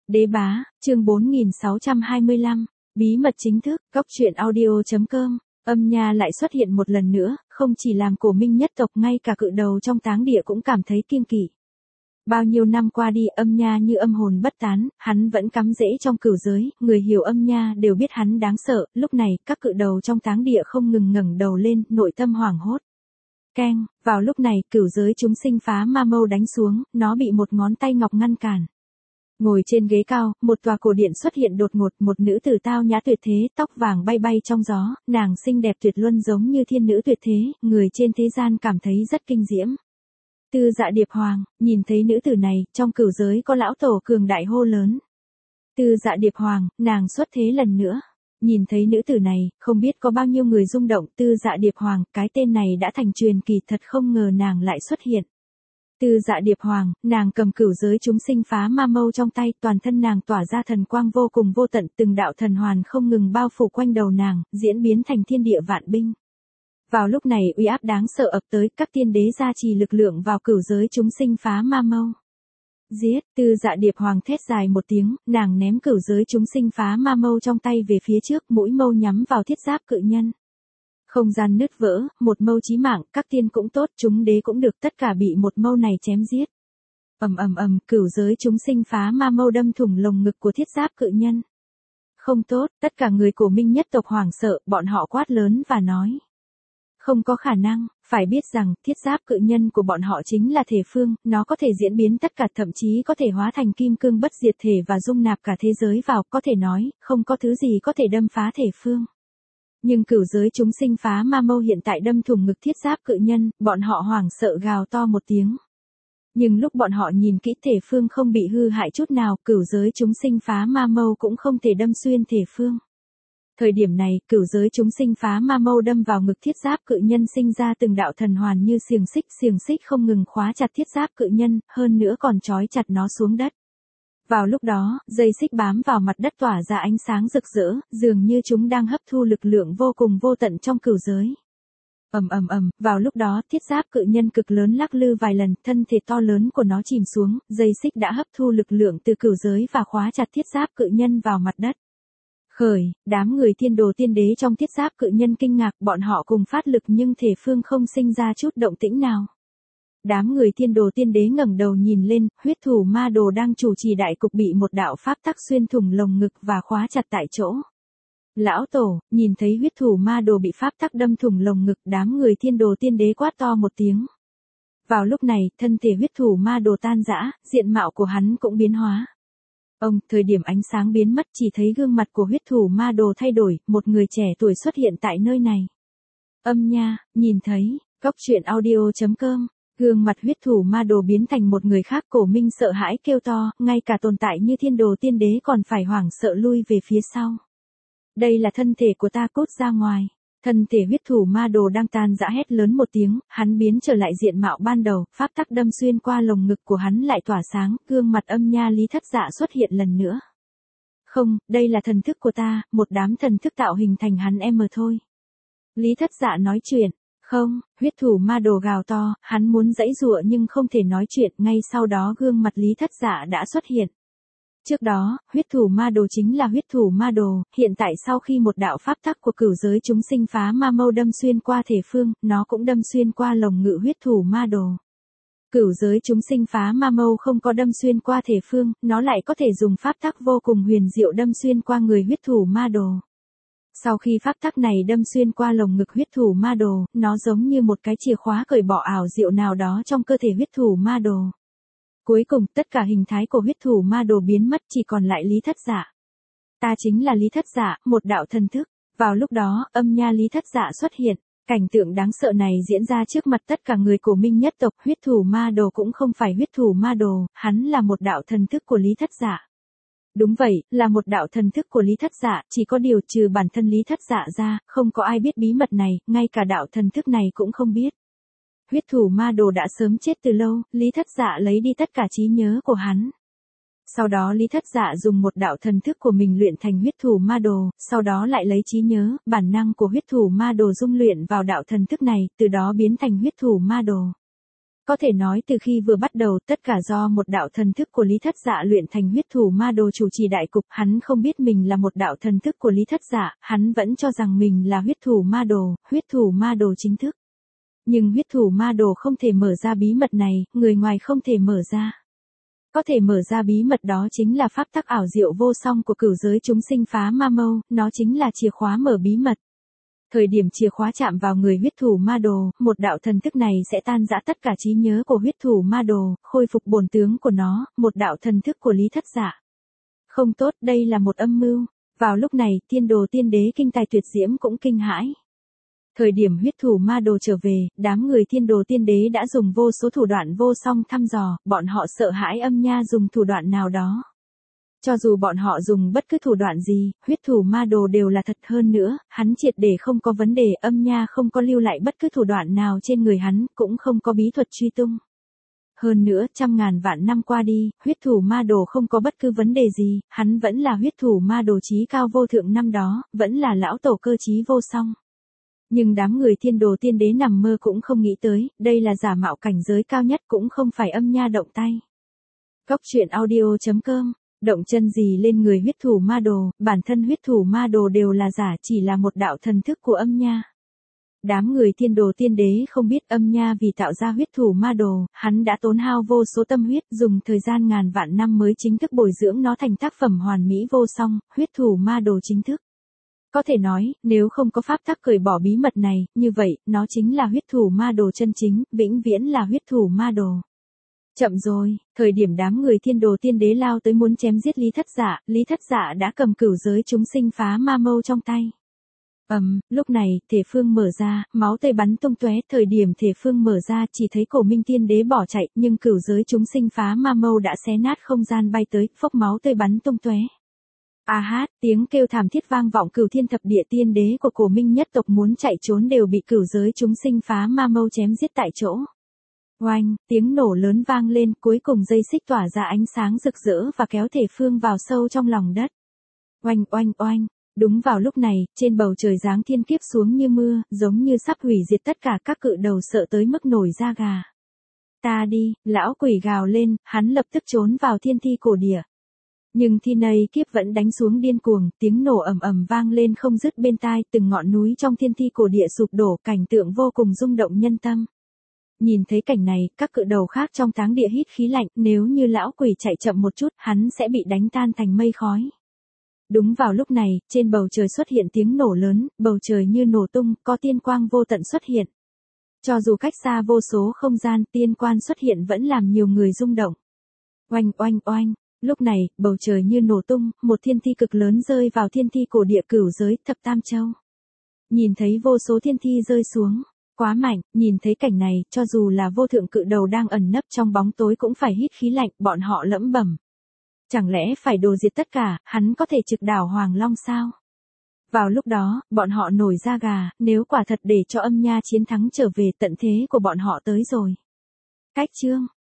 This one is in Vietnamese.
Đế bá, chương 4625, bí mật chính thức, góc truyện audio.com, Âm Nha lại xuất hiện một lần nữa, không chỉ làm Cổ Minh nhất tộc ngay cả cự đầu trong táng địa cũng cảm thấy kiêng kỵ. Bao nhiêu năm qua đi Âm Nha như âm hồn bất tán, hắn vẫn cắm rễ trong cửu giới, người hiểu Âm Nha đều biết hắn đáng sợ, lúc này các cự đầu trong táng địa không ngừng ngẩng đầu lên, nội tâm hoảng hốt. Keng, vào lúc này cửu giới chúng sinh phá ma mâu đánh xuống, nó bị một ngón tay ngọc ngăn cản. Ngồi trên ghế cao, một tòa cổ điện xuất hiện đột ngột, một nữ tử tao nhã tuyệt thế, tóc vàng bay bay trong gió, nàng xinh đẹp tuyệt luân giống như thiên nữ tuyệt thế, người trên thế gian cảm thấy rất kinh diễm. Tư Dạ Điệp Hoàng, nhìn thấy nữ tử này, trong cửu giới có lão tổ cường đại hô lớn. Tư Dạ Điệp Hoàng, nàng xuất thế lần nữa. Nhìn thấy nữ tử này, không biết có bao nhiêu người rung động. Tư Dạ Điệp Hoàng, cái tên này đã thành truyền kỳ, thật không ngờ nàng lại xuất hiện. Tư Dạ Điệp Hoàng, nàng cầm cửu giới chúng sinh phá ma mâu trong tay, toàn thân nàng tỏa ra thần quang vô cùng vô tận, từng đạo thần hoàn không ngừng bao phủ quanh đầu nàng, diễn biến thành thiên địa vạn binh. Vào lúc này uy áp đáng sợ ập tới, các tiên đế gia trì lực lượng vào cửu giới chúng sinh phá ma mâu. Giết, Tư Dạ Điệp Hoàng thét dài một tiếng, nàng ném cửu giới chúng sinh phá ma mâu trong tay về phía trước, mũi mâu nhắm vào thiết giáp cự nhân. Không gian nứt vỡ, một mâu chí mạng, các tiên cũng tốt, chúng đế cũng được, tất cả bị một mâu này chém giết. Cửu giới chúng sinh phá ma mâu đâm thủng lồng ngực của thiết giáp cự nhân. Không tốt, tất cả người của Minh nhất tộc hoảng sợ, bọn họ quát lớn và nói. Không có khả năng, phải biết rằng, thiết giáp cự nhân của bọn họ chính là thể phương, nó có thể diễn biến tất cả, thậm chí có thể hóa thành kim cương bất diệt thể và dung nạp cả thế giới vào, có thể nói, không có thứ gì có thể đâm phá thể phương. Nhưng cửu giới chúng sinh phá ma mâu hiện tại đâm thủng ngực thiết giáp cự nhân, bọn họ hoảng sợ gào to một tiếng. Nhưng lúc bọn họ nhìn kỹ thể phương không bị hư hại chút nào, cửu giới chúng sinh phá ma mâu cũng không thể đâm xuyên thể phương. Thời điểm này, cửu giới chúng sinh phá ma mâu đâm vào ngực thiết giáp cự nhân sinh ra từng đạo thần hoàn như xiềng xích không ngừng khóa chặt thiết giáp cự nhân, hơn nữa còn trói chặt nó xuống đất. Vào lúc đó, dây xích bám vào mặt đất tỏa ra ánh sáng rực rỡ, dường như chúng đang hấp thu lực lượng vô cùng vô tận trong cửu giới. Vào lúc đó, thiết giáp cự nhân cực lớn lắc lư vài lần, thân thể to lớn của nó chìm xuống, dây xích đã hấp thu lực lượng từ cửu giới và khóa chặt thiết giáp cự nhân vào mặt đất. Đám người thiên đồ tiên đế trong thiết giáp cự nhân kinh ngạc, bọn họ cùng phát lực nhưng thể phương không sinh ra chút động tĩnh nào. Đám người thiên đồ tiên đế ngẩng đầu nhìn lên, huyết thủ ma đồ đang chủ trì đại cục bị một đạo pháp tắc xuyên thủng lồng ngực và khóa chặt tại chỗ. Lão tổ, nhìn thấy huyết thủ ma đồ bị pháp tắc đâm thủng lồng ngực, đám người thiên đồ tiên đế quát to một tiếng. Vào lúc này, thân thể huyết thủ ma đồ tan rã, diện mạo của hắn cũng biến hóa. Thời điểm ánh sáng biến mất chỉ thấy gương mặt của huyết thủ ma đồ thay đổi, một người trẻ tuổi xuất hiện tại nơi này. Âm Nha, nhìn thấy, góc truyện audio.com, gương mặt huyết thủ ma đồ biến thành một người khác. Cổ Minh sợ hãi kêu to, ngay cả tồn tại như thiên đồ tiên đế còn phải hoảng sợ lui về phía sau. Đây là thân thể của ta, cút ra ngoài. Thân thể huyết thủ ma đồ đang tan rã hét lớn một tiếng, hắn biến trở lại diện mạo ban đầu, pháp tắc đâm xuyên qua lồng ngực của hắn lại tỏa sáng, gương mặt Âm Nha Lý Thất Dạ xuất hiện lần nữa. Không, đây là thần thức của ta, một đám thần thức tạo hình thành hắn em mà thôi. Lý Thất Dạ nói chuyện. Không, huyết thủ ma đồ gào to, hắn muốn giãy giụa nhưng không thể nói chuyện, ngay sau đó gương mặt Lý Thất Dạ đã xuất hiện. Trước đó, huyết thủ ma đồ chính là huyết thủ ma đồ, hiện tại sau khi một đạo pháp tắc của cửu giới chúng sinh phá ma mâu đâm xuyên qua thể phương, nó cũng đâm xuyên qua lồng ngực huyết thủ ma đồ. Cửu giới chúng sinh phá ma mâu không có đâm xuyên qua thể phương, nó lại có thể dùng pháp tắc vô cùng huyền diệu đâm xuyên qua người huyết thủ ma đồ. Sau khi pháp tắc này đâm xuyên qua lồng ngực huyết thủ ma đồ, nó giống như một cái chìa khóa cởi bỏ ảo diệu nào đó trong cơ thể huyết thủ ma đồ. Cuối cùng, tất cả hình thái của huyết thủ ma đồ biến mất, chỉ còn lại Lý Thất Dạ. Ta chính là Lý Thất Dạ, một đạo thần thức. Vào lúc đó, Âm Nha Lý Thất Dạ xuất hiện. Cảnh tượng đáng sợ này diễn ra trước mặt tất cả người của Minh nhất tộc. Huyết thủ ma đồ cũng không phải huyết thủ ma đồ, hắn là một đạo thần thức của Lý Thất Dạ. Đúng vậy, là một đạo thần thức của Lý Thất Dạ, chỉ có điều trừ bản thân Lý Thất Dạ ra, không có ai biết bí mật này, ngay cả đạo thần thức này cũng không biết. Huyết thủ ma đồ đã sớm chết từ lâu, Lý Thất Dạ lấy đi tất cả trí nhớ của hắn. Sau đó Lý Thất Dạ dùng một đạo thần thức của mình luyện thành huyết thủ ma đồ, sau đó lại lấy trí nhớ, bản năng của huyết thủ ma đồ dung luyện vào đạo thần thức này, từ đó biến thành huyết thủ ma đồ. Có thể nói từ khi vừa bắt đầu tất cả do một đạo thần thức của Lý Thất Dạ luyện thành huyết thủ ma đồ chủ trì đại cục, hắn không biết mình là một đạo thần thức của Lý Thất Dạ, hắn vẫn cho rằng mình là huyết thủ ma đồ chính thức. Nhưng huyết thủ ma đồ không thể mở ra bí mật này, người ngoài không thể mở ra. Có thể mở ra bí mật đó chính là pháp tắc ảo diệu vô song của cửu giới chúng sinh phá ma mâu, nó chính là chìa khóa mở bí mật. Thời điểm chìa khóa chạm vào người huyết thủ ma đồ, một đạo thần thức này sẽ tan rã tất cả trí nhớ của huyết thủ ma đồ, khôi phục bổn tướng của nó, một đạo thần thức của Lý Thất Dạ. Không tốt, đây là một âm mưu. Vào lúc này, Thiên Đồ Tiên Đế kinh tài tuyệt diễm cũng kinh hãi. Thời điểm huyết thủ ma đồ trở về, đám người Thiên Đồ Tiên Đế đã dùng vô số thủ đoạn vô song thăm dò, bọn họ sợ hãi Âm Nha dùng thủ đoạn nào đó. Cho dù bọn họ dùng bất cứ thủ đoạn gì, huyết thủ ma đồ đều là thật, hơn nữa, hắn triệt để không có vấn đề, Âm Nha không có lưu lại bất cứ thủ đoạn nào trên người hắn, cũng không có bí thuật truy tung. Hơn nữa, trăm ngàn vạn năm qua đi, huyết thủ ma đồ không có bất cứ vấn đề gì, hắn vẫn là huyết thủ ma đồ chí cao vô thượng năm đó, vẫn là lão tổ cơ trí vô song. Nhưng đám người Thiên Đồ Tiên Đế nằm mơ cũng không nghĩ tới, đây là giả mạo cảnh giới cao nhất, cũng không phải Âm Nha động tay. Cóc truyện audio.com, động chân gì lên người huyết thủ ma đồ, bản thân huyết thủ ma đồ đều là giả, chỉ là một đạo thần thức của Âm Nha. Đám người Thiên Đồ Tiên Đế không biết Âm Nha vì tạo ra huyết thủ ma đồ, hắn đã tốn hao vô số tâm huyết, dùng thời gian ngàn vạn năm mới chính thức bồi dưỡng nó thành tác phẩm hoàn mỹ vô song, huyết thủ ma đồ chính thức. Có thể nói, nếu không có pháp tắc cởi bỏ bí mật này, như vậy, nó chính là huyết thủ ma đồ chân chính, vĩnh viễn là huyết thủ ma đồ. Chậm rồi, thời điểm đám người Thiên Đồ Tiên Đế lao tới muốn chém giết Lý Thất Dạ đã cầm cửu giới chúng sinh phá ma mâu trong tay. Lúc này, thể phương mở ra, máu tươi bắn tung tóe, thời điểm thể phương mở ra chỉ thấy Cổ Minh Tiên Đế bỏ chạy, nhưng cửu giới chúng sinh phá ma mâu đã xé nát không gian bay tới, phốc máu tươi bắn tung tóe. A hát, tiếng kêu thảm thiết vang vọng cửu thiên thập địa, tiên đế của Cổ Minh nhất tộc muốn chạy trốn đều bị cửu giới chúng sinh phá ma mâu chém giết tại chỗ. Oanh, tiếng nổ lớn vang lên, cuối cùng dây xích tỏa ra ánh sáng rực rỡ và kéo thể phương vào sâu trong lòng đất. Oanh oanh oanh, đúng vào lúc này, trên bầu trời giáng thiên kiếp xuống như mưa, giống như sắp hủy diệt tất cả, các cự đầu sợ tới mức nổi da gà. Ta đi, lão quỷ gào lên, hắn lập tức trốn vào thiên thi cổ địa. Nhưng thi này kiếp vẫn đánh xuống điên cuồng, tiếng nổ ầm ầm vang lên không dứt bên tai, từng ngọn núi trong thiên thi cổ địa sụp đổ, cảnh tượng vô cùng rung động nhân tâm. Nhìn thấy cảnh này, các cự đầu khác trong táng địa hít khí lạnh, nếu như lão quỷ chạy chậm một chút, hắn sẽ bị đánh tan thành mây khói. Đúng vào lúc này, trên bầu trời xuất hiện tiếng nổ lớn, bầu trời như nổ tung, có tiên quang vô tận xuất hiện. Cho dù cách xa vô số không gian, tiên quang xuất hiện vẫn làm nhiều người rung động. Oanh oanh oanh. Lúc này, bầu trời như nổ tung, một thiên thi cực lớn rơi vào thiên thi cổ địa cửu giới, thập tam châu. Nhìn thấy vô số thiên thi rơi xuống, quá mạnh, nhìn thấy cảnh này, cho dù là vô thượng cự đầu đang ẩn nấp trong bóng tối cũng phải hít khí lạnh, bọn họ lẩm bẩm. Chẳng lẽ phải đồ diệt tất cả, hắn có thể trực đảo Hoàng Long sao? Vào lúc đó, bọn họ nổi da gà, nếu quả thật để cho Âm Nha chiến thắng trở về, tận thế của bọn họ tới rồi. Cách chương